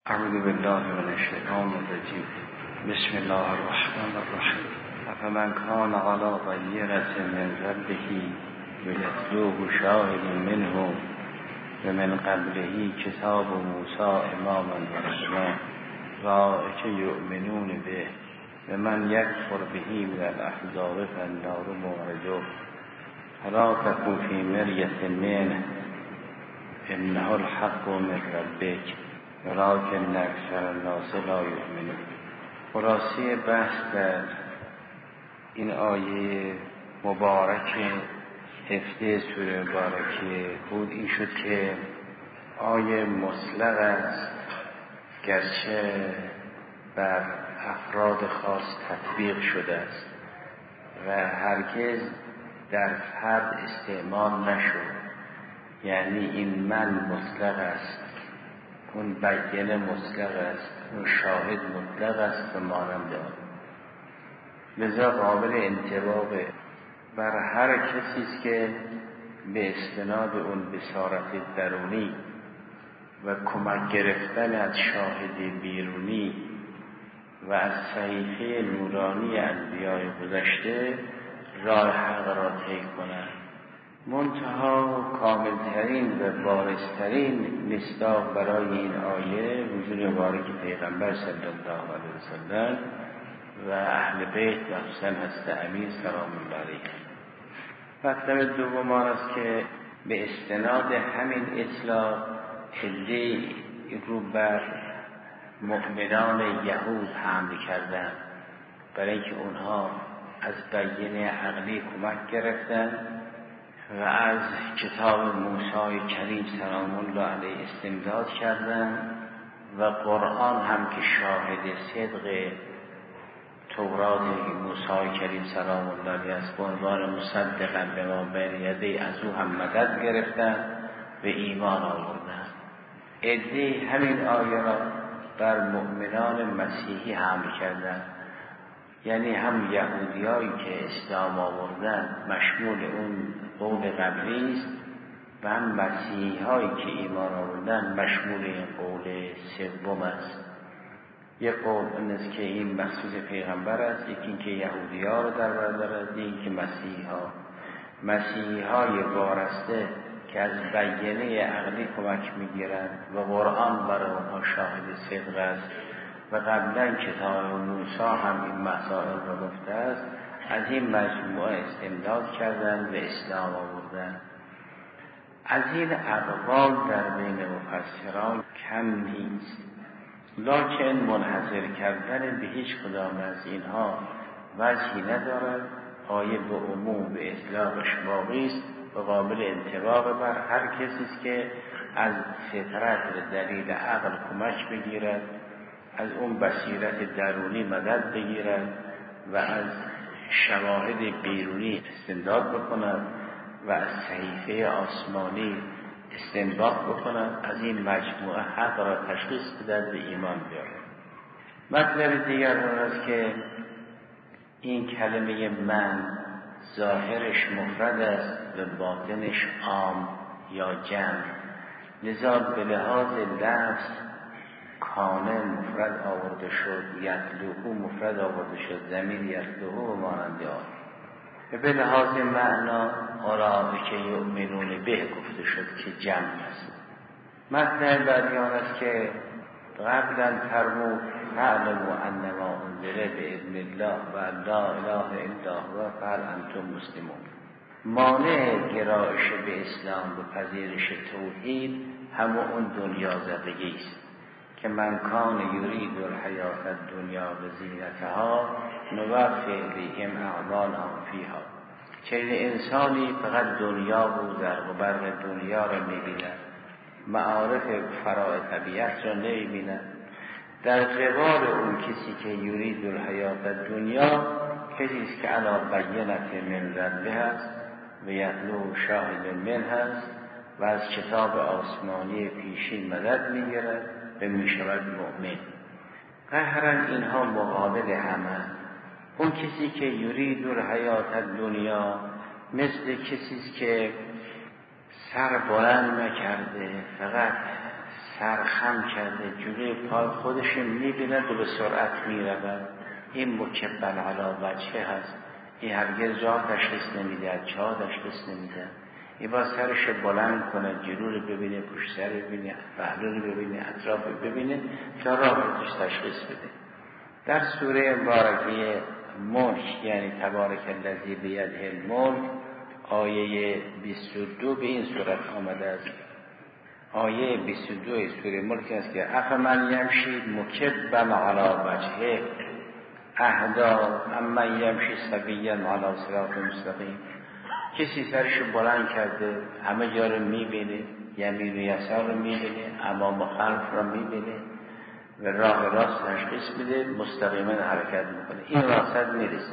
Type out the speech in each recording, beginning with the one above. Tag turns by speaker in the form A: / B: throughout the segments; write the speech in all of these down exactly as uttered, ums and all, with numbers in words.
A: اعوذ بالله من الشیطان الرجیم. بسم الله الرحمن الرحیم. افمن کان علی بینة من ربه یتلوه شاهد منه و من قبله کتاب موسی اماما و رحمة اولئک یؤمنون به و من یکفر به من الاحزاب فالنار موعده فلا تکن فی مریة منه انه الحق من ربک ولکن اکثر الناس لا یؤمنون. خلاصه بحث در این آیه مبارک هفده سوره مبارکه بود این شد که آیه مطلق است، گرچه بر افراد خاص تطبیق شده است و هرگز در فرد استعمال نشد. یعنی این من مطلق است، اون بیانه مطلق است، اون شاهد مطلق است به مانند آن، لذا قابل انطباق بر هر کسی است که به استناد اون بصارت درونی و کمک گرفتن از شاهد بیرونی و از صحیفه نورانی انبیای گذشته راه حق را طی کنند. منتها کاملترین و بارزترین مصداق برای این آیه وجود مبارک پیغمبر صلی الله علیه وسلم و اهل بیت و حسن هست امیر سلام الله علیه. مطلب دوم آن است که به استناد همین اطلاق عده‌ای رو بر مؤمنان یهود حمل کردند، برای اینکه اونها از بیانه عقلی کمک گرفتند و از کتاب موسی کریم سلام الله علیه استمداد کردند و قرآن هم که شاهد صدق تورات موسی کریم سلام الله علیه است به عنوان مصدقا به ما بین یدیه از او هم مدد گرفتند و ایمان آوردند. عده‌ای همین آیه را بر مؤمنان مسیحی حمل کردند، یعنی هم یهودیایی که اسلام آوردند مشمول اون قول قبلی است و هم مسیحی هایی که ایمان آوردند مشمول این قول سوم است. یک قول این است که این مخصوص پیغمبر است، یکی اینکه یهودی ها رو در بر دارد، این که مسیحی ها مسیحی های وارسته که از بیانه عقلی کمک میگیرند و قرآن برای آنها شاهد صدق است و قبلا کتاب موسی هم این مسائل را گفته است، از این مجموعه استمداد کردند و اسلام آوردند. از این اقوال در بین مفسران کم نیست، لکن منحصر کردن به هیچ کدام از اینها وجهی ندارد. آیه به عموم به اطلاقش باقی است و قابل انطباق بر هر کسی است که از فطرت و دلیل عقل کمک بگیرد، از اون بصیرت درونی مدد بگیرد و از شواهد بیرونی استنباط بکند و از صحیفه آسمانی استنباط بکند، از این مجموعه حق را تشخیص بدهد به ایمان بیاید. مطلب دیگر آن است که این کلمه من ظاهرش مفرد است و باطنش عام یا جمع، لذا به لحاظ لفظ کانه مفرد آورده شد، یتلوه مفرد آورده شد، ضمیر یتلوه و مانند آن. به لحاظ معنا اولئک یؤمنون به گفته شد که جمع است. مطلب بعدی آن است که قبلا فرمود فاعلموا انما انزل باذن الله و لا اله الا هو فهل انتم مسلمون. مانع گرایش به اسلام و پذیرش توحید همه اون دنیا زدگی است که من کان یرید الحیات الدنیا و زینتها نوفی الیهم اعمالهم فیها. چه انسانی فقط دنیا بود در و برق دنیا را می‌بیند، معارف فرای طبیعت را نمی‌بیند. در قبال اون کسی که یرید الحیات الدنیا کسی است که علی بینة من ربه هست و یتلو شاهد من هست و از کتاب آسمانی پیشین مدد می‌گیرد و می‌شود مؤمن. قهرن اینها مقابل همه. اون کسی که یرید الحیات الدنیا مثل کسی است که سر بلند نکرده، فقط سرخم کرده جلوی پای خودش میبیند و به سرعت میرود. این مکبن علی وجهه هست. این هرگز راه تشخیص نمیده، چاه تشخیص نمیده. این با سرش بلند کنه، جلو رو ببینه، پشت سر ببینه، پهلو رو ببینه، اطراف رو ببینه تا راه رو تشخیص بده. در سوره مبارکه ملک یعنی تبارک الذی بیده الملک آیه بیست و دو به این صورت آمده است. آیه بیست و دو سوره ملک است که افمن یمشی مکبا علی وجهه اهدا امن یمشی سویا علی صراط مستقیم. کسی سرش بلند کرده، همه جا رو میبینه، یمین و یسار رو میبینه، امام و خلف رو میبینه و راه راست تشخیص میده، مستقیما حرکت میکنه، این راست میرسه.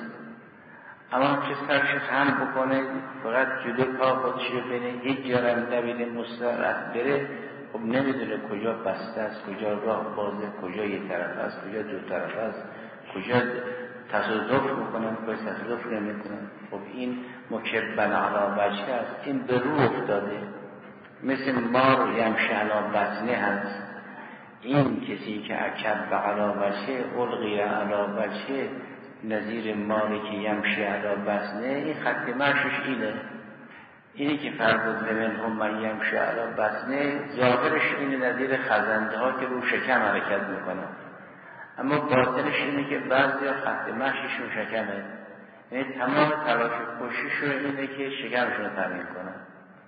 A: اما که سرش خم بکنه، فقط جلو پا خودش رو بینه، هیچ جا رو نبینه، مستقیما بره، خب نمیدونه کجا بسته است، کجا راه بازه، کجا یک طرف است، کجا دو طرف است، کجا تصادف میکنن، کجا تصادف نمیکنن. خب این مکبن علی وجهه است. این به رو افتاده، مثل مار یمشی علی بطنه هست. این کسی که اکب علی وجهه القی علی وجهه نظیر ماری که یمشی علی بطنه، این خط مشش اینه. اینی که فرمود منهم من یمشی علی بطنه، ظاهرش اینه نظیر خزنده ها که رو شکم حرکت میکنن، اما باطنش اینه که بعضی ها خط مشیشون شکمه، یعنی تمام تلاش کوشششون اینه که شکمشون رو تامین کنن.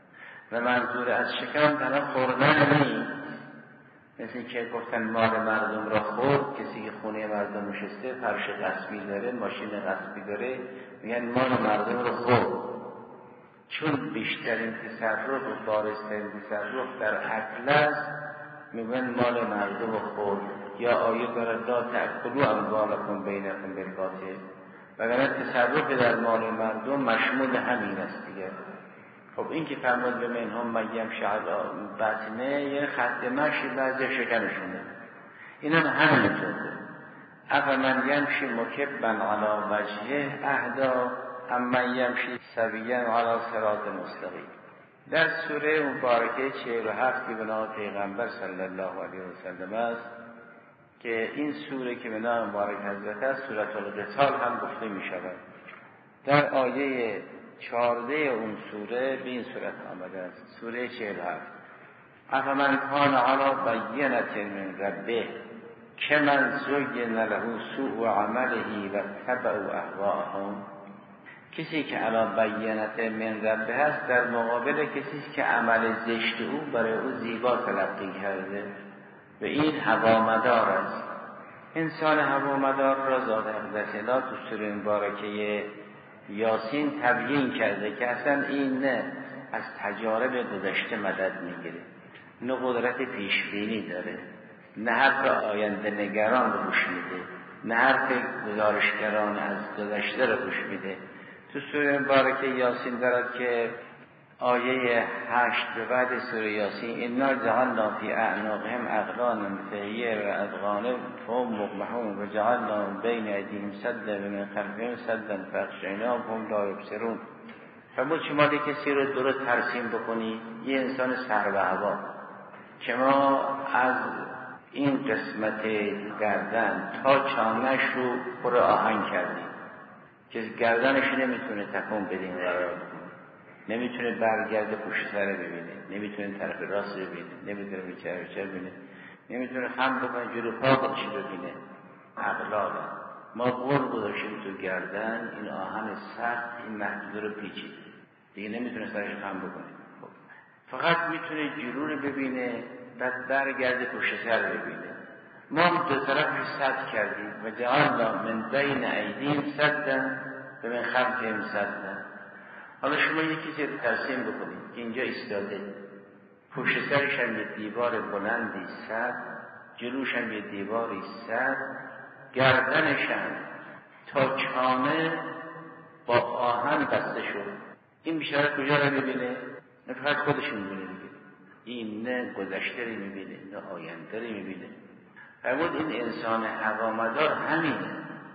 A: و منظور از شکم تنها خوردن نیست، مثل که گفتن مال مردم را خورد. کسی که خونه مردم نشسته، فرش غصبی داره، ماشین غصبی داره، میگن مال مردم را خورد. چون بیشترین تصرف و بارزترین تصرف در عقل است، میگن مال مردم را خورد. یا آیه داره لا تأکلوا اموالکم بینکم بالباطل، وگرنه تصرف در مال مردم مشمول همین است دیگه. خب این که فرمود به منهم من یمشی علی بطنه، یه خط مشی بعضی شکمشونه، این هم همینطوره. افمن یمشی مکبا علی وجهه اهدا امن یمشی سویا علی صراط مستقیم. در سوره مبارکه چهل و هفت که به نام پیغمبر صلی الله علیه و سلم است، که این سوره که به نام مبارک حضرت است، سوره القتال هم گفته می شود. در آیه چهارده اون سوره به این صورت آمده است، سوره چهل و هفت: افمن کان علی بینة من ربه کمن زین له سوء عمله و تبعوا اهواءهم. کسی که علی بینة من ربه هست در مقابل کسی که عمل زشت او برای او زیبا تلقی کرده و این هوامدار است. انسان هوامدار را ذات اقدس الله تو سوره مبارکه یاسین تبیین کرده که اصلا این نه از تجارب گذشته مدد میگیره، نه قدرت پیشبینی داره، نه حرف آینده نگران رو گوش میده، نه حرف گزارشگران از گذشته رو گوش میده. تو سوره مبارکه یاسین دارد که آیه هشت به بعد سوره یاسین: انا جعلنا فی اعناقهم اغلالا فهی و اذقانا فهم مقمحون و جعلنا بین ایدیهم سدا و من خلفهم سدا فاغشیناهم فهم لا یبصرون. فرمود شما یک کسی رو درست ترسیم بکنی، یه انسان سر و هوا که ما از این قسمت گردن تا چانش رو پر آهن کردیم که گردنش نمیتونه تکون بدین قرار کنه، نمیتونه برگرده پشت سر ببینه، نمیتونه طرف راست ببینه، نمیتونه بیچاره بیچاره ببینه، نمیتونه خم بکنه جلو پا خودش ببینه. اغلالا ما قول گذاشتیم تو گردن، این آهن سخت این محدوده رو پیچید دیگه، نمیتونه سرش خم بکنه. خب فقط میتونه جلو رو ببینه، بعد برگرده پشت سر ببینه. ما دو طرفش سد کردیم و جعلنا من بین ایدیهم سدا و من خلفهم سدا. حالا شما یکی چیز ترسیم بکنید که اینجا ایستاده، پشت سرش هم یه دیوار بلندی سد، جلوش هم یه دیواری سد، گردنش هم تا چانه با آهن بسته شد. این بیچاره کجا رو میبینه؟ نه فقط خودش میبینه دیگه، این نه گذشته رو میبینه نه آینده رو میبینه. فرمود این انسان هوامدار همینه،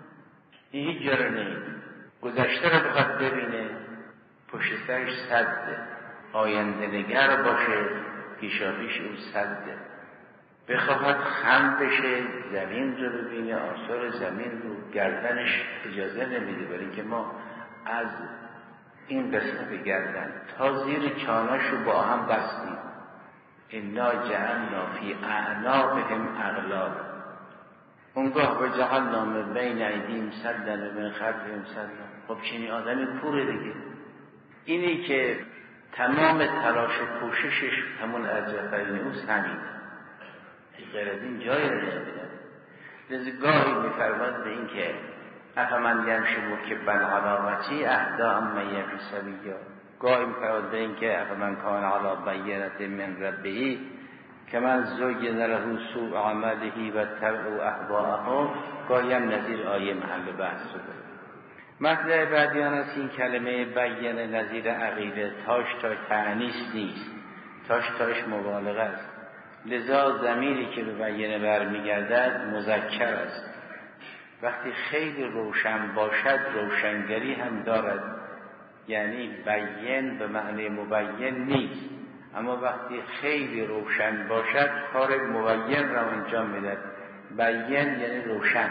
A: این هیچ جا رو نمیبینه، گذشته رو بخواد ببینه پشت سرش سده، آینده نگر باشه پیشا پیش او سده. بخواهد خم بشه، زمین رو ببینه، آثار زمین رو، گردنش اجازه نمیده، برای اینکه ما از این قسمت گردن تا زیر چانش رو با هم بستیم. انا جعلنا فی اعناقهم اغلالا، اونگاه به جعلنا من بین ایدیهم سدا و من خلفهم سدا. خب چنین آدمی کوره دیگه. اینی که تمام تلاش و کوششش همون ارجفرین اوست، همین غیر از این جایی رو نمیدن. لذا گاهی میفرماد به این که افمن یمشی مکبا علی وجهه اهدی امن یمشی سویا، گاهی میفرماد به این که افمن کان علی بینة من ربه کمن زین له سوء عمله و اتبعوا اهواءهم، گاهی هم نظیر آیه محل بحث شده. مطلع بعدیان از این کلمه بیانه نظیر عقیده، تاش تاش تعنیس نیست، تاش تاش مبالغه است. لذا ضمیری که به بیانه برمیگردد مذکر است. وقتی خیلی روشن باشد روشنگری هم دارد، یعنی بیان به معنی مبین نیست، اما وقتی خیلی روشن باشد کار مبین را انجام میدهد. بیان یعنی روشن،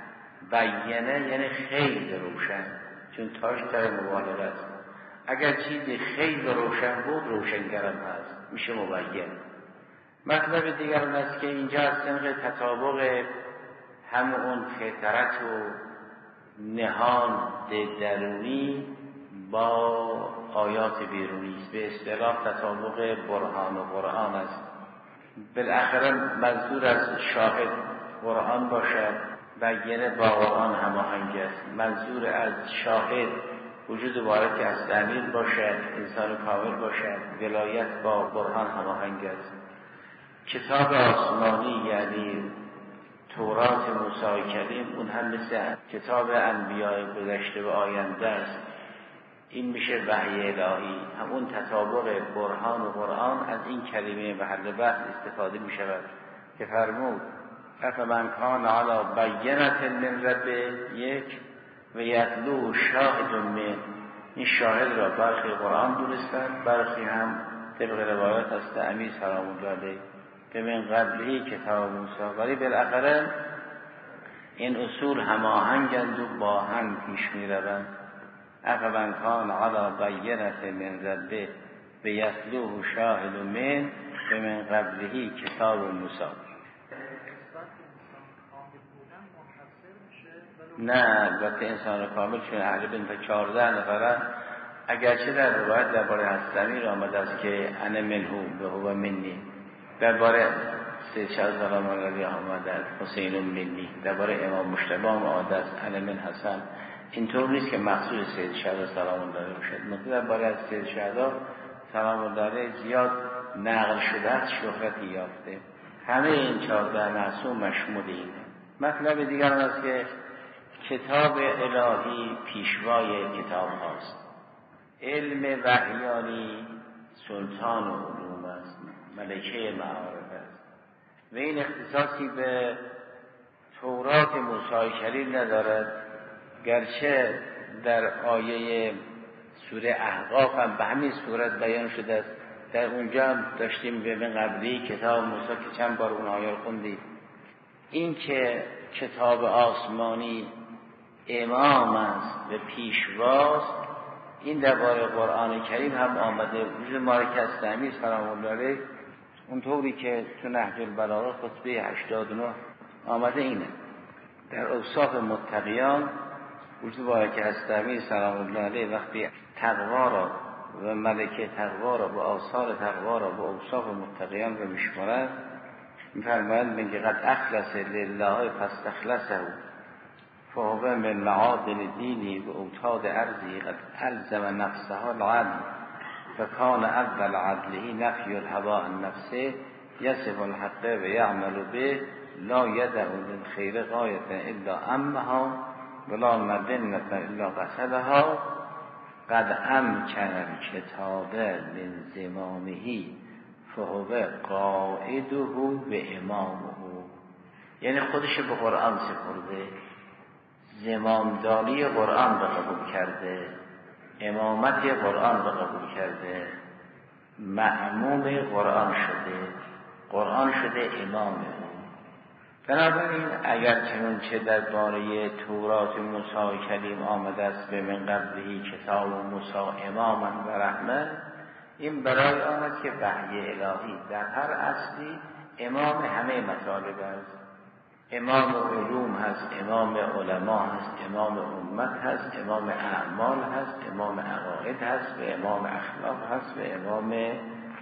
A: بیانه یعنی خیلی روشن، چون تاش تای مبالغه است. اگر چیزی خیلی روشن بود روشنگرم هست، میشه مبین. مطلب دیگر اون است که اینجا از طریق تطابق هم اون فطرت و نهان درونی با آیات بیرونی است، به اصطلاح تطابق برهان و قرآن است. بالاخره منظور از شاهد قرآن باشد، بیانه با قرآن هماهنگ است. منظور از شاهد وجود وارد از تعمیر باشد، انسان کامل باشد، ولایت با برهان هماهنگ است. کتاب آسمانی یعنی تورات موسی کلیم، اون هم مثل کتاب انبیاء گذشته و آینده است. این میشه وحی الهی، همون تطابق برهان و قرآن از این کلمه محل بحث استفاده می شود که فرمود افمن کان علی بینة من ربه، یک و یتلوه شاهد من، این شاهد را برخی قرآن دونستند، برخی هم طبق روایات از تعمی سلام الله علیه که من قبلی کتاب موسی، ولی بالاخره این اصول هماهنگند و با هم پیش می روند. افمن کان علی بینة من ربه و یتلوه شاهد من و من قبلی کتاب موسی. نه البته انسان کامل چون اهل بنت چهارده نفره، اگرچه در روایت درباره هستمی را آمده است که انا منهو و هو منی، درباره سید شاه سلام الله علیه آمده است حسین منی، درباره امام مجتبی آمده است انا من حسن. اینطور نیست که مخصوص سید شاه سلام الله علیه باشد، مثلا درباره از سید شاه سلام الله علیه زیاد نقل شده است، شهرتی یافته. همه این چهارده معصوم مشمول اینه. مطلب دیگر آن است که کتاب الهی پیشوای کتاب هاست. علم وحیانی سلطان و علوم است، ملکه معارف است و این اختصاصی به تورات موسی کلیم ندارد، گرچه در آیه سوره احقاف هم به همین صورت بیان شده است. در اونجا هم داشتیم به من قبلی کتاب موسی که چند بار اون آیه رو خوندید. این که کتاب آسمانی امام است و پیشواست، این درباره قرآن کریم هم آمده. وجود مالک استعمی سلام الله علیه اونطوری که تو نهج البلاغه خطبه هشتاد و نه آمده اینه. در اوصاف متقیان وجود مالک استعمی سلام الله علیه وقتی تقوا را و ملکه تقوا را و آثار تقوا را و اوصاف متقیان را میشمارند، میفرمایند میگه قد اخلص لله فاستخلصه فهو من معادن دینی و اوتاد ارضی قد الزم نفسها العدل فکان اول عدله نفی الهوا عن نفسه یصف الحق و یعمل به لا یدع للخیر غایة الا امها ولا مدنة الا قصدها قد امکن الکتاب من زمامه فهو قائده و امامه. یعنی خودش به قرآن سپرده، زمامداری قرآن را قبول کرده، امامت قرآن را قبول کرده، مأموم قرآن شده قرآن شده امامه. بنابراین اگر چنانچه در باره تورات موسی کلیم آمده است به من قبلهی کتاب موسی اماما و رحمه، این برای آن است که وحی الهی در هر اصلی امام همه مطالب است. امام علوم هست، امام علما هست، امام امت هست، امام اعمال هست، امام عقاید هست و امام اخلاق هست و امام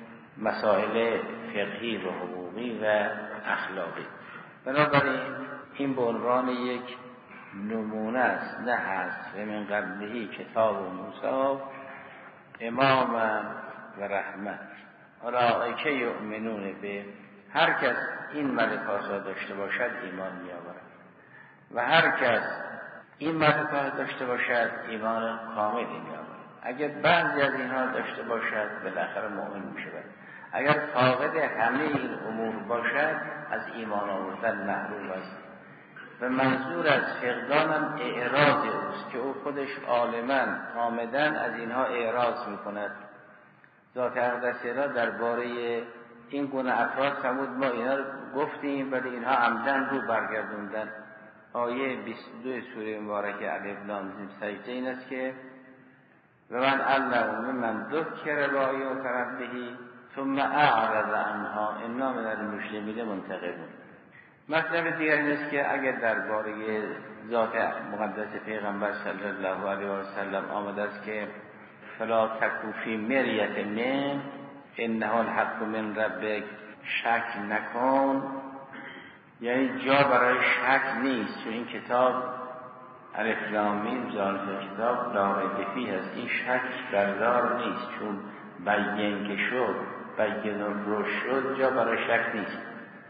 A: مسائل فقهی و حقوقی و اخلاقی. بنابراین این به عنوان یک نمونه است، نه هست و من قبلهی کتاب موسی امام و رحمت. اولئک یؤمنون به، هر کس این ملکات را داشته باشد ایمان می‌آورد و هر کس این ملکات داشته باشد ایمان کاملی می‌آورد. اگر بعضی از اینها داشته باشد بالاخره مؤمن می‌شود. اگر فاقد همه این امور باشد از ایمان آوردن محروم است. و منظور از فقدان هم اعراض اوست که او خودش عالماً عامداً از اینها اعراض می‌کند. ذات اقدسه را درباره این گونه افراد فرمود ما اینا رو گفتیم ولی اینها عمدن رو برگردوندن. آیه بیست و دو سوره مبارکه الف لام میم سجده این است که و من علم من ذکر بآیات ربه ثم اعرض عنها انا من المجرمین منتقمون. مطلب دیگر این است که اگر درباره ذات مقدس پیغمبر صلی الله علیه و سلم آمده است که فلا تکو فی مریة من انه الحق من ربک، شک نکن، یعنی جا برای شک نیست، چون این کتاب الف لام میم ذالک کتاب لا ریب فیه است. این شک بردار نیست، چون بیان که شد بیان رو شد جا برای شک نیست.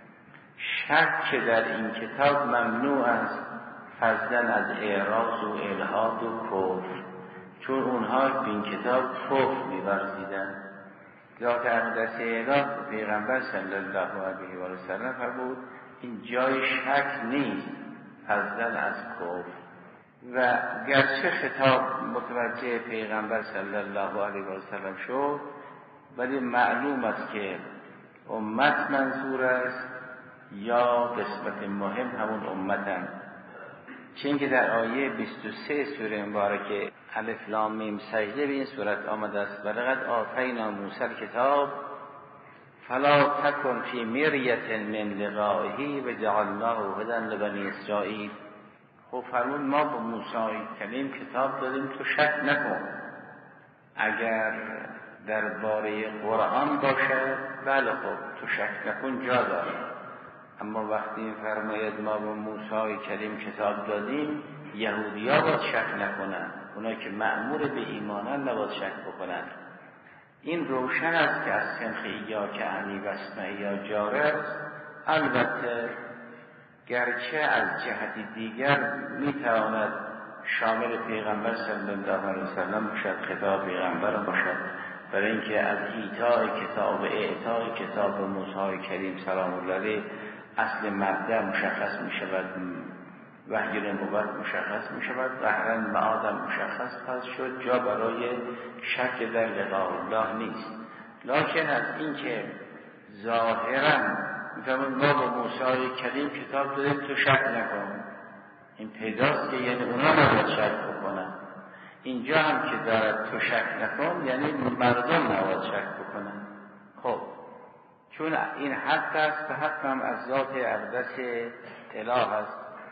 A: شک که در این کتاب ممنوع است فضلا از اعراض و الحاد و کفر، چون اونها به این کتاب کفر می‌ورزیدند. ذات اقدسه اله پیغمبر صلی الله علیه و سلم فرمود این جای شک نیست فضلا از کفر. و گرچه خطاب متوجه پیغمبر صلی الله علیه و سلم شد ولی معلوم است که امت منظور است یا قسمت مهم همون امتن. چون که در آیه بیست و سه سوره مبارکه الف لام میم سجده به این صورت آمده است ولقد آتینا موسی الکتاب فلا تکن فی مریة من لقائه و جعلناه هدی لبنی اسرائیل. خب فرمود ما به موسی کلیم کتاب دادیم تو شک نکن. اگر درباره قرآن باشد بله خب تو شک نکن جا داره، اما وقتی فرماید ما به موسی کلیم کتاب دادیم یهودی‌ها باید شک نکنن، اونا که مأمور به ایمانن نباید شک بکنن. این روشن است که از سنخ ایا که عنی و اسمعیا جاره است. البته گرچه از جهت دیگر میتواند شامل پیغمبر صلی الله علیه وسلم باشد، خطاب پیغمبر باشد، برای اینکه از ایتای کتاب اعطای کتاب موسی کلیم سلام الله علیه اصل مبدأ مشخص می شود، وحی نبوت مشخص می شود، قهرن معادم مشخص خواهد شد، جا برای شک در لقاء الله نیست. لکن از این که ظاهرا میفهمون ما با موسی کلیم کتاب دادیم تو شک نکن، این پیداست که یعنی اونا نباید شک بکنن. اینجا هم که دارد تو شک نکن یعنی مردم نباید شک بکنن. خب چون این حق است و حق هم از ذات اقدس اله است.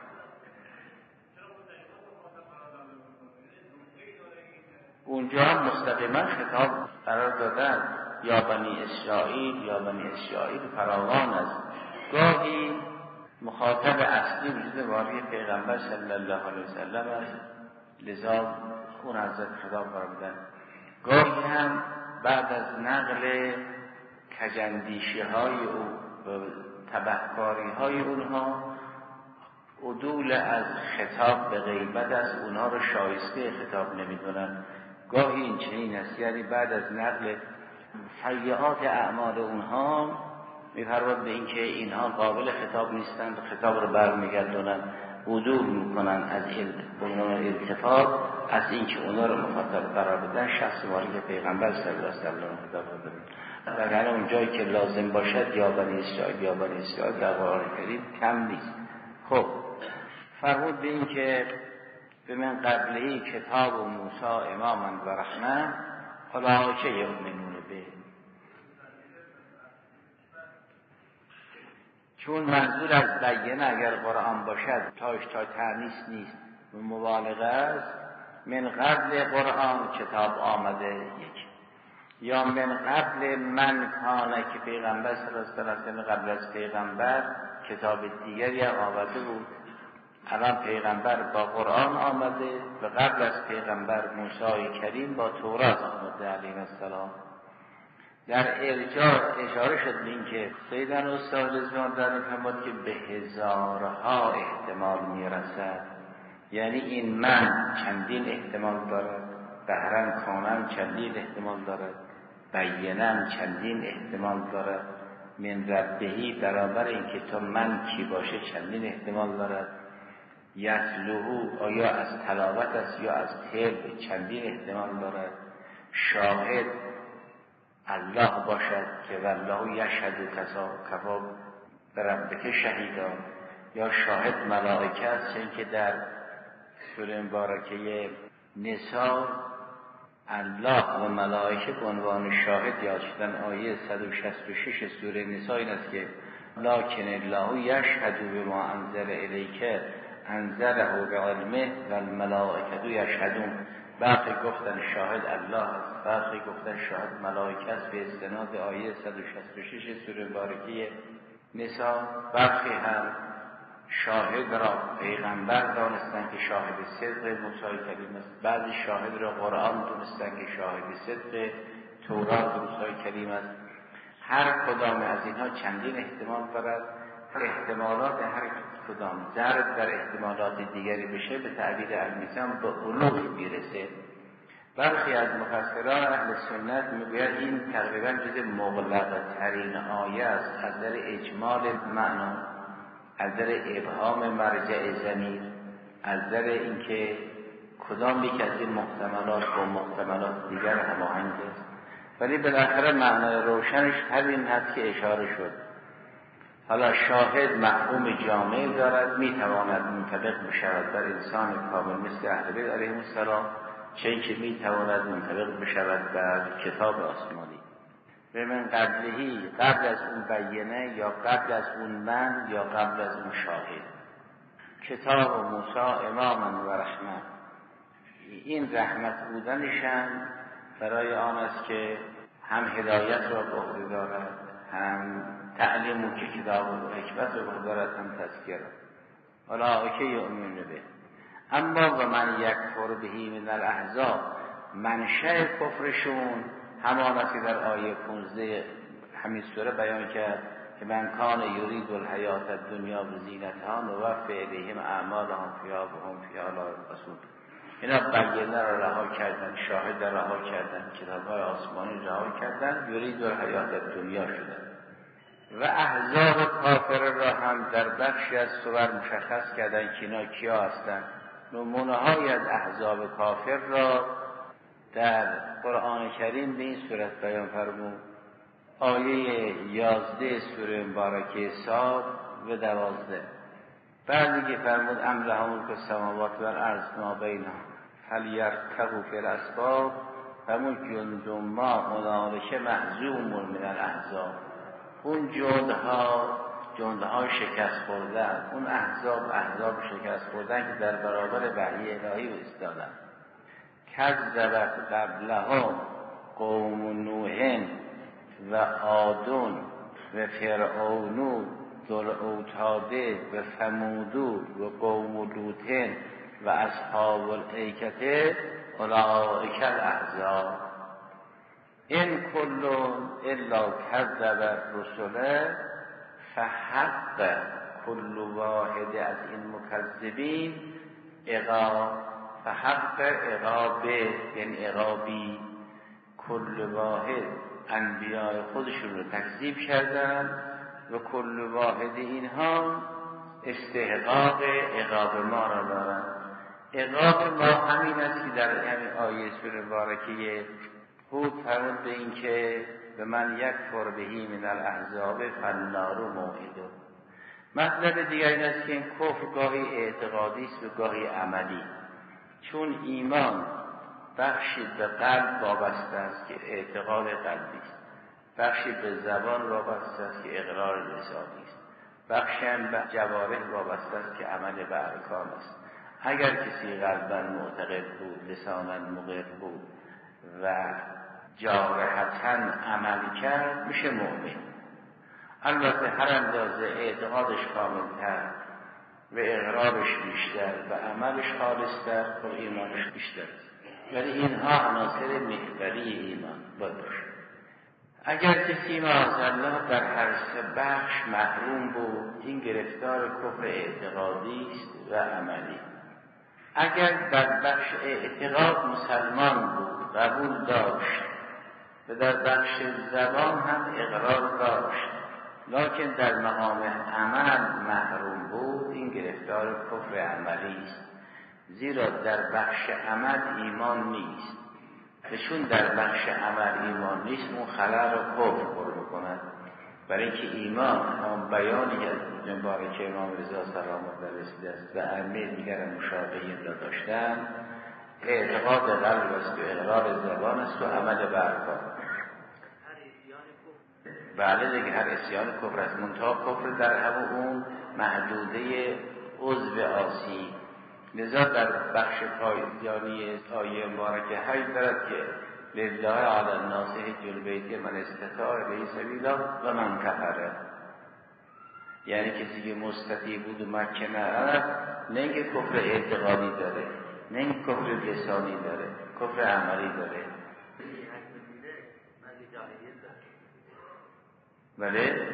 A: اونجا هم مستقیما خطاب قرار دادن یا بنی اسرائیل یا بنی اسرائیل فراوان است. گاهی مخاطب اصلی وجود واقعی پیغمبر صلی الله علیه وسلم است، لذا اون حضرت خطاب قرار دادن. گاهی هم بعد از نقل کجندیشی های او و تبهکاری های اونها عدول از خطاب به غیبت است، اونها رو شایسته خطاب نمیدونن. گاهی این چنین است، یعنی بعد از نقل سیئات اعمال اونها می‌فرماد به اینکه اینها قابل خطاب نیستند، خطاب رو برمیگردونن، عدول میکنن از التفات از اینکه اونها رو مخاطب قرار بدن. شخص وارد پیغمبر صلی الله علیه و سلم خطاب دادن. وگرنه اون جایی که لازم باشد یا بنی اسرائیل یا بنی اسرائیل در قرآن کریم کم نیست. خب فرمود به این که به من قبلی کتاب و موسی اماما و رحمه اولئک یؤمنون به. چون منظور از بیانه اگر قرآن باشد تاش تا تانیث نیست و مبالغه است. من قبل قرآن کتاب آمده یک، یا من قبل من کانه که پیغمبر صلی الله علیه و سلم قبل از پیغمبر کتاب دیگری هم آمده بود. الان پیغمبر با قرآن آمده و قبل از پیغمبر موسی کریم با تورات آمده علیه السلام. در ارجاع اشاره شد به این که سیدنا استاد رضوان در فرمود که به هزارها احتمال میرسد. یعنی این من چندین احتمال دارد، بهرن کانم چندین احتمال دارد، بیانم چندین احتمال دارد، من ربهی برابر این که تو من کی باشه چندین احتمال دارد، یتلوه آیا از تلاوت است یا از تل چندین احتمال دارد، شاهد الله باشد که والله یشهد کفا بربک شهیدا، یا شاهد ملائکه است، چون که در سوره مبارکه نساء الله و ملائکه به عنوان شاهد یاد شدن. آیه صد و شصت و شش سوره نساء این است که لکن الله یشهد بما انزل الیک انزله بعلمه و الملائکه یشهدون. برخی گفتن شاهد الله است، برخی گفتن شاهد ملائکه است به استناد آیه صد و شصت و شش سوره مبارکه نساء. برخی هم شاهد را پیغمبر دانستن که شاهد صدق موسی کریم است، بعضی شاهد را قرآن دونستن که شاهد صدق تورات موسی کریم است. هر کدام از اینها چندین احتمال دارد. احتمالات هر کدام ضرب در احتمالات دیگری بشه به تعبیر علمیزم به علوف میرسه. برخی از مفسران اهل سنت میگوید این تقریبا جز مغلق ترین آیه است از در اجمال معنا، از در ابهام مرجع ضمیر، از در اینکه کدام یک از این محتملات با محتملات دیگر هماهنگ است. ولی بالاخره معنای روشنش همین هست که اشاره شد. حالا شاهد مفهوم جامع دارد، میتواند منطبق بشود بر انسان کامل مثل اهل بیت علیهم السلام، چون که میتواند منطبق بشود بر کتاب آسمانی. به من قبلهی، قبل از اون بیانه یا قبل از اون من یا قبل از اون شاهد. کتاب و موسی اماما و رحمه، این رحمت بودنشان برای آن است که هم هدایت را به عهده دارد، هم تعلیم و که کتاب و حکمت را به عهده دارد، هم تذکر. اولئک یؤمنون به. اما و من یکفر بهی من الاحزاب، منشأ کفرشون همان است که در آیه پانزده همین سوره بیان کرد که من کان یرید الحیات الدنیا و زینتها نوفی الیهم اعمالهم فیها و هم فیها لا یبخسون. اینا بیانه را رها کردن، شاهد را رها کردن، کتاب‌های آسمانی رها کردن، یرید الحیات الدنیا شدن. و احزاب کافر را هم در بخشی از سور مشخص کردن که اینا کیا هستند. نمونه‌های از احزاب کافر را در قرآن کریم به این صورت بیان فرمود. آیه یازده سوره مبارکه صاد و دوازده. بعد که فرمود ام لهم ملک السماوات و الارض ما بینهما فلیرتقوا فی الاسباب، فرمود جند ما هنالک مهزوم من الاحزاب. اون جندها جندها شکست خوردن، اون احزاب احزاب شکست خوردن که در برابر وحی الهی ایستادن. کذبت قبلهم قوم نوح و عادون و فرعون ذو الاوتاد و ثمود و قوم لوط و اصحاب الایکه اولئک الاحزاب. این کل الا کذب الرسل فحق کل واحد از این مکذبین عقاب، فحق عقاب یعنی عقابی. کل واحد انبیاء خودشون رو تکذیب کردن و کل واحد اینها استحقاق عقاب ما را دارن. عقاب ما همین است که در همین آیه سوره مبارکه هود فرمود به این که به من یک فربهی من الاحزاب فالنار موعده. مطلب دیگر این است که این کفر گاهی اعتقادی است و گاهی عملی، چون ایمان بخشی به قلب وابسته است که اعتقاد قلبی است، بخشی به زبان وابسته است که اقرار لسانی است، بخشی هم به جوارح وابسته است که عمل به ارکان است. اگر کسی قلباً معتقد بود، لساناً مقر بود و جارحتاً عمل کرد، میشه مؤمن. البته هر اندازه اعتقادش کاملتر و اقرارش بیشتر و عملش خالصتر و ایمانش بیشتر است، ولی اینها عناصر محوری ایمان باید باشه. اگر کسی معاذالله در هر سه بخش محروم بود، این گرفتار کفر اعتقادی است و عملی. اگر در بخش اعتقاد مسلمان بود، قبول داشت و در بخش زبان هم اقرار داشت، لکن در مقام عمل محروم بود، این گرفتار کفر عملی است. زیرا در بخش عمل ایمان نیست، چون در بخش عمل ایمان نیست، اون خلأ را کفر پر می‌کند. برای اینکه ایمان هم بیانی از مبارک امام رضا سلام الله رسیده است و ائمه دیگر مشابهی را داشتند. اعتقاد قلب است و اقرار زبان است و عمل به ارکان. بله دیگه، هر اسیان کفر است، منتها کفر در همون اون محدوده عضو عاصی. لذا در بخش پایانی آیه مبارکه حی دارد که لله علی الناس حج البیت من استطاع الیه سبیلا و من کفر. یعنی کسی که مستطیع بود و مکه نرفت، نه اینکه کفر اعتقادی داره، نه اینکه کفر لسانی داره، کفر عملی داره. بله؟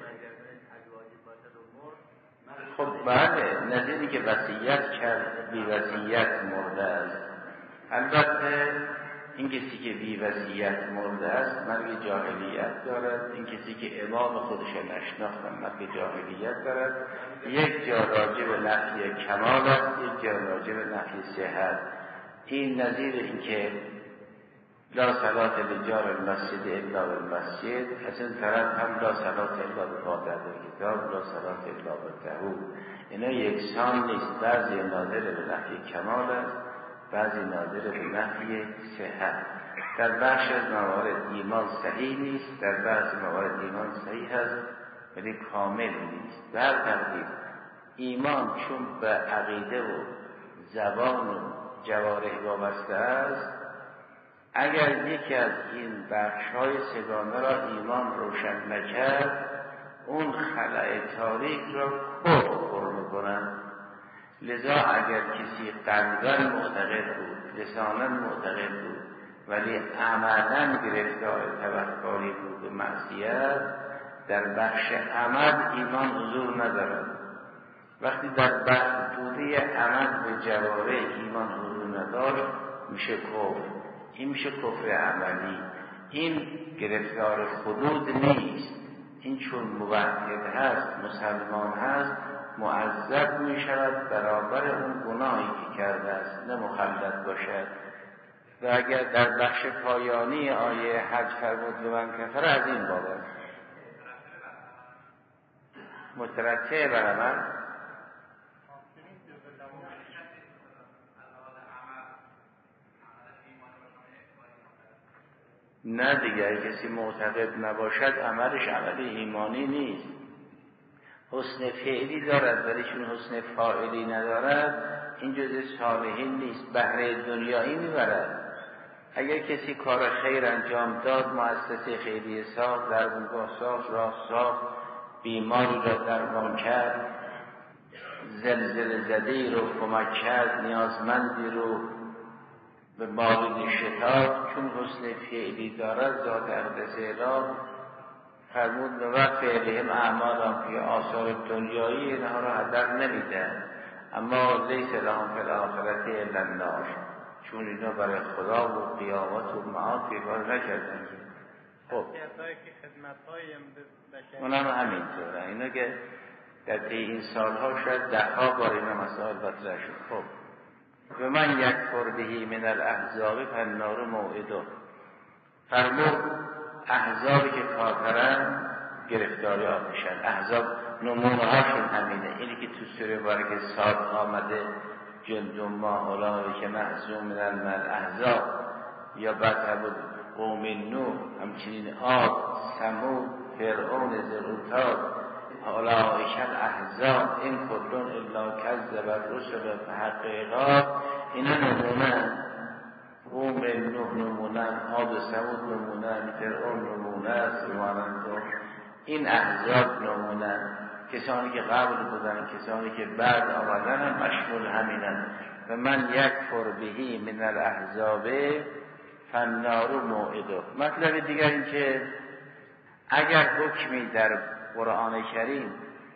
A: خب بله، نظیری که وصیت کرد بی وصیت مرده است. البته این کسی که بی وصیت مرده است مرگ جاهلیت دارد. این کسی که امام خودش نشناختن مرگ جاهلیت دارد. یک جا راجع به نفی کمال است، یک جا راجع به نفی صحت. این نظیر این که لا صلاة لجار المسجد الا بالمسجد، از این طرف هم لا صلاة الا بفاتحة الکتاب، لا صلاة الا بالطهور. اینا یکسان نیست، بعضی ناظر به نفی کمال است، بعضی ناظر به نفی صحت. در بخش از موارد ایمان صحیح نیست، در بعضی موارد ایمان صحیح است ولی کامل نیست. در تقدیر ایمان چون به عقیده و زبان و جوارح وابسته است، اگر یکی از این بخش‌های سگانه را ایمان روشن نکرد، اون خلأ تاریک را کفر پر می‌کند. لذا اگر کسی قلباً معتقد بود، لساناً معتقد بود، ولی عملاً گرفتار تبهکاری بود و معصیت، در بخش عمل ایمان حضور ندارد. وقتی در بخش دوری عمل و جوارح ایمان حضور نداشت، میشه کفر. این میشه کفر عملی. این گرفتار حدود نیست. این چون موحد هست، مسلمان هست، معذب می شود برابر اون گناهی که کرده است، نه مخلد باشد. و اگر در بخش پایانی آیه حج فرمود به من کفر، از این بابت مترتب بر عمل. نه دیگه، کسی معتقد نباشد عملش عمل ایمانی نیست. حسن فعلی دارد ولی چون حسن فاعلی ندارد، این جزء صالحین نیست، بهره دنیایی میبرد. اگر کسی کار خیر انجام داد، مؤسسه خیریه ساخت، درمانگاه ساخت، راه ساخت، بیماری را درمان کرد، زلزله زده‌ای رو کمک کرد، نیازمندی رو به بارود شتاب، چون حسن فعلی دارد، ذات اقدس اله فرمود به وقت فعلهم اعمالهم که آثار دنیایی اینها را هدر نمیدن، اما لیس لهم فی الاخرة الا النار، چون اینا برای خدا و قیامت و معاد کار نکردن. خب اونم همینطوره. اینا که در طی این سالها شاید ده ها بار اینا مسائل مطرح شد. خب و من یک فربهی من الاحزاب فالنار موعده. فرمود احزابی که کافرن گرفتاری آتشن. احزاب نمونه هاشون همینه، اینی که تو سوره بارکه صاد آمده جندون ما اولایی که محزوم من من احزاب، یا بعد بود قوم نوح، همچنین عاد، ثمود، فرعون ذوالتاد، اولئک الاحزاب این کلون الا کذب الرسل فحقیقا. اینا نمونن، قوم نوح نمونن، عاد و ثمود نمونن، فرعون نمونه است مانند این احزاب نمونن. کسانی که قبل بودن، کسانی که بعد آمدن هم مشمول همینن. و من یکفر بهی من الاحزاب فالنار موعده. مطلب دیگر این که اگر حکمی در قرآن کریم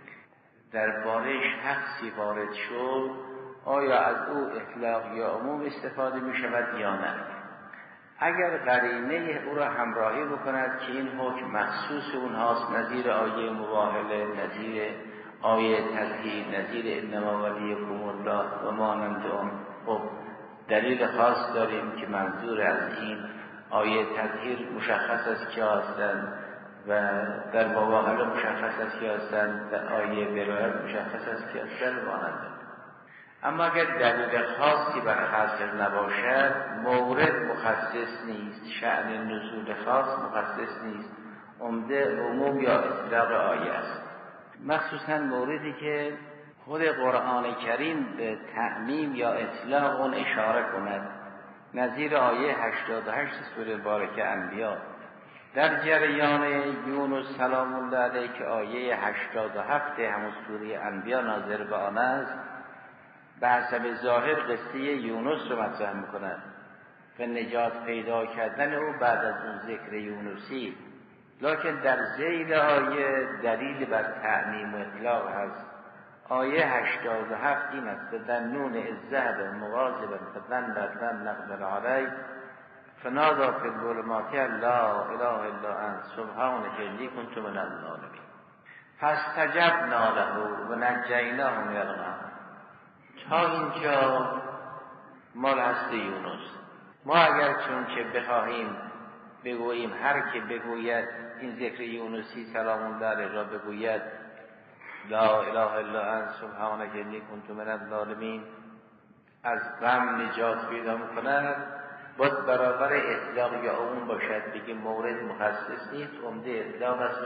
A: در بارش حقی وارد شد، آیا از او اطلاق یا عموم استفاده می شود یا نه؟ اگر قرینه او را همراهی بکند که این حکم مخصوص اونهاست، نظیر آیه مباهله، نظیر آیه تطهیر، نظیر انما ولیکم الله و مانند اون، خب دلیل خاص داریم که منظور از این آیه تطهیر مشخص است که هستند و در مباهله مشخص است که هستند، در آیه برایت مشخص است که هستند مانند. اما اگر دلیل خاصی بر حاصل نباشد، مورد مخصص نیست، شأن نزول خاص مخصص نیست، عمده عموم یا اطلاق آیه است. مخصوصا موردی که خود قرآن کریم به تعمیم یا اطلاق اون اشاره کند، نظیر آیه هشتاد و هشت سوره بارکه انبیاء. در جریان یونس سلام الله علیه که آیه هشتاد و هفت همون سوره انبیاء ناظر به آن است، به حسب ظاهر قصه یونس رو مطرح میکند و نجات پیدا کردن او بعد از اون ذکر یونسی، لکن در ذیل آیه دلیل بر تعمیم و اطلاق هست. آیه هشتاد و هفت این است: در نون الذهب مغاضبا فظن لن نقدر علیه فنادی فی الظلمات لا اله الا انت سبحانک انی کنت من الظالمین فاستجبنا له و نجیناه من الغم. تا اینجا مال هست یونس. ما اگر چون که بخواهیم بگوییم هر که بگوید این ذکر یونسی سلام الله علیه را بگوید لا اله الا انت سبحانک انی کنت من الظالمین، از غم نجات پیدا می‌کند، باید برابر اطلاق یا عموم باشد، بگیم مورد مخصص نیست، عمده اطلاق است.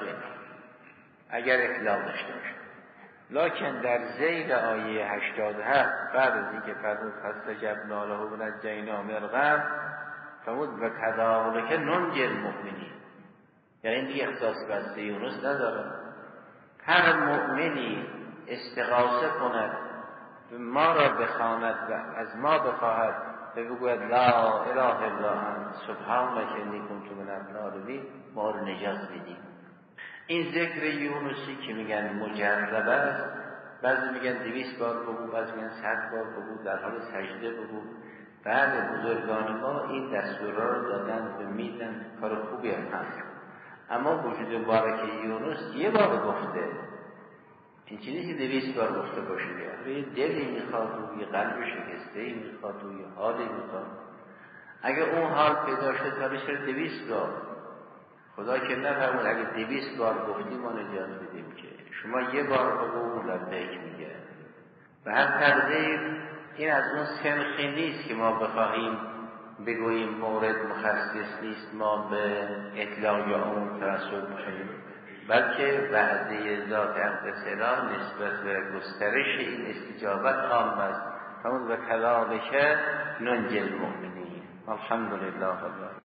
A: اگر اطلاق داشته باشد، لکن در ذیل آیه هشتاد و هفت بعد از اینکه فرمود فاستجبنا له و نجیناه من الغم، فرمود و کذالک ننجی المؤمنین. یعنی این دیگه اختصاص بس یونس نداره. هر مؤمنی استغاثه کند و ما را بخواند و از ما بخواهد و بگوید لا اله الا انت سبحانک انی کنت من الظالمین، ما را نجات میدیم. این ذکر یونسی که میگن مجرب است، بعضی میگن دویست بار بگو، بعضی میگن صد بار بگو، در حال سجده بگو. بعد بزرگان ما این دستورا رو دادن و میدن، کار خوبی هم هست. اما وجود مبارک یونس یه بار گفته، این چیزی که دویست بار گفته باشه، یه دلی میخواد و یه قلب شکسته میخواد و یه حالی میخواد. اگر اون حال پیدا شد تا بشه دویست بار، خدا که نفرمود اگه دویست بار گفتیم ما نجات بدیم، که شما یه بار بگو لبیک میگه. و هر تقدیر این از اون سنخی نیست که ما بخواهیم بگوییم مورد مخصص نیست، ما به اطلاق یا عموم توسل بخواهیم، بلکه وعده ذات اقتصلا نسبت به گسترش این استجابت عام است. همون و کذالک ننجی المؤمنین. الحمدلله.